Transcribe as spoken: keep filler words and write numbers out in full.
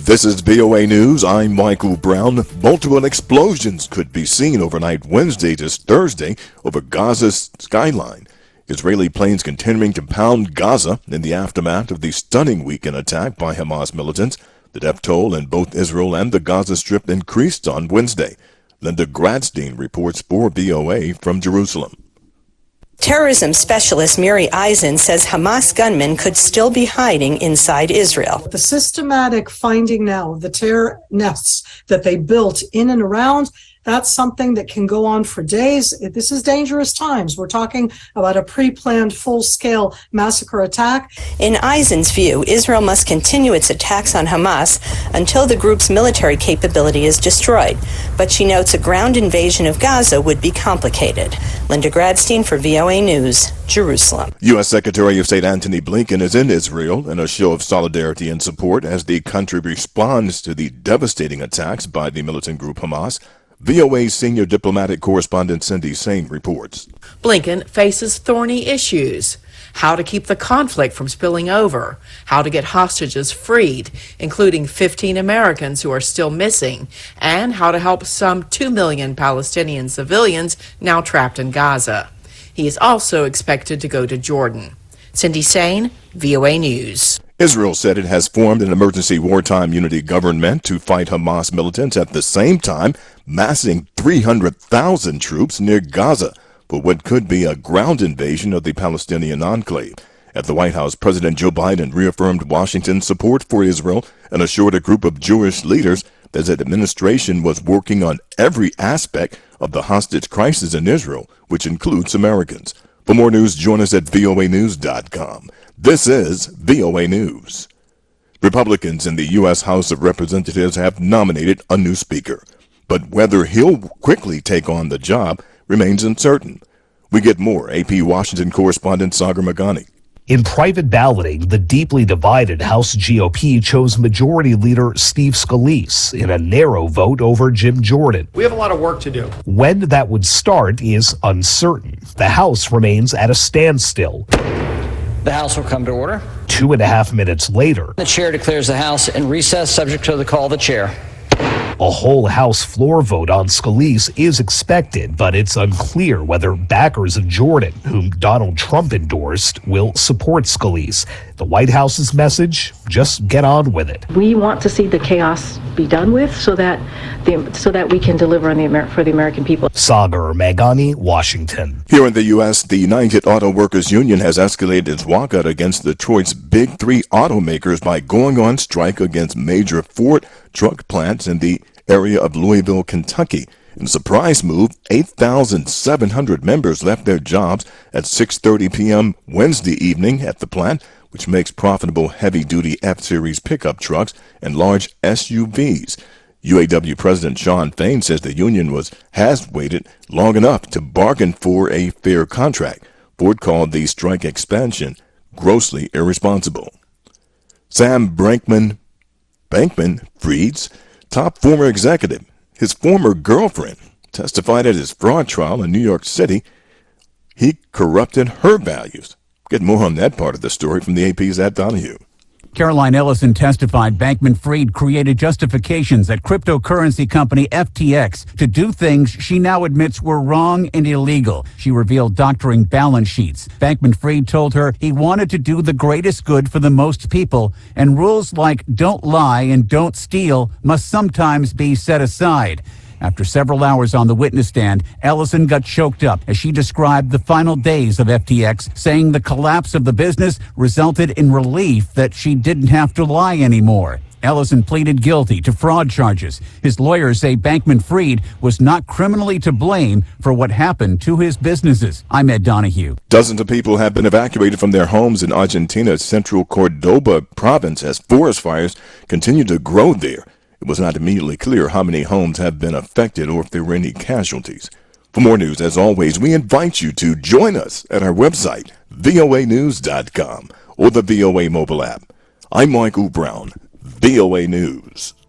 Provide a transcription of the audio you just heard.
This is V O A News. I'm Michael Brown. Multiple explosions could be seen overnight Wednesday to Thursday over Gaza's skyline. Israeli planes continuing to pound Gaza in the aftermath of the stunning weekend attack by Hamas militants. The death toll in both Israel and the Gaza Strip increased on Wednesday. Linda Gradstein reports for V O A from Jerusalem. Terrorism specialist Miri Eisen says Hamas gunmen could still be hiding inside Israel. The systematic finding now of the terror nests that they built in and around, that's something that can go on for days. This is dangerous times. We're talking about a pre-planned full-scale massacre attack. In Eisen's view, Israel must continue its attacks on Hamas until the group's military capability is destroyed. But she notes a ground invasion of Gaza would be complicated. Linda Gradstein for V O A News, Jerusalem. U S Secretary of State Antony Blinken is in Israel in a show of solidarity and support as the country responds to the devastating attacks by the militant group Hamas. V O A's senior diplomatic correspondent Cindy Sain reports. Blinken faces thorny issues. How to keep the conflict from spilling over, how to get hostages freed, including fifteen Americans who are still missing, and how to help some two million Palestinian civilians now trapped in Gaza. He is also expected to go to Jordan. Cindy Sain, V O A News. Israel said it has formed an emergency wartime unity government to fight Hamas militants at the same time massing three hundred thousand troops near Gaza for what could be a ground invasion of the Palestinian enclave. At the White House, President Joe Biden reaffirmed Washington's support for Israel and assured a group of Jewish leaders that his administration was working on every aspect of the hostage crisis in Israel, which includes Americans. For more news, join us at V O A news dot com. This is V O A News. Republicans in the U S House of Representatives have nominated a new speaker, but whether he'll quickly take on the job remains uncertain. We get more. A P Washington correspondent Sagar Magani. In private balloting, the deeply divided House G O P chose Majority Leader Steve Scalise in a narrow vote over Jim Jordan. We have a lot of work to do. When that would start is uncertain. The House remains at a standstill. The House will come to order. Two and a half minutes later, the chair declares the House in recess subject to the call of the chair. A whole House floor vote on Scalise is expected, but it's unclear whether backers of Jordan, whom Donald Trump endorsed, will support Scalise. The White House's message, just get on with it. We want to see the chaos be done with so that the, so that we can deliver on the Amer- for the American people. Sagar Magani, Washington. Here in the U S, the United Auto Workers Union has escalated its walkout against Detroit's big three automakers by going on strike against major Ford truck plants in the area of Louisville, Kentucky. In a surprise move, eight thousand seven hundred members left their jobs at six thirty p.m. Wednesday evening at the plant, which makes profitable heavy-duty F-Series pickup trucks and large S U Vs. U A W President Shawn Fain says the union was has waited long enough to bargain for a fair contract. Ford called the strike expansion grossly irresponsible. Sam Bankman Bankman-Fried's top former executive, his former girlfriend, testified at his fraud trial in New York City. He corrupted her values. Get more on that part of the story from the A P's Ed Donahue. Caroline Ellison testified Bankman-Fried created justifications at cryptocurrency company F T X to do things she now admits were wrong and illegal. She revealed doctoring balance sheets. Bankman-Fried told her he wanted to do the greatest good for the most people, and rules like don't lie and don't steal must sometimes be set aside. After several hours on the witness stand, Ellison got choked up as she described the final days of F T X, saying the collapse of the business resulted in relief that she didn't have to lie anymore. Ellison pleaded guilty to fraud charges. His lawyers say Bankman-Fried was not criminally to blame for what happened to his businesses. I'm Ed Donahue. Dozens of people have been evacuated from their homes in Argentina's central Cordoba province as forest fires continue to grow there. It was not immediately clear how many homes have been affected or if there were any casualties. For more news, as always, we invite you to join us at our website, V O A news dot com, or the V O A mobile app. I'm Michael Brown, V O A News.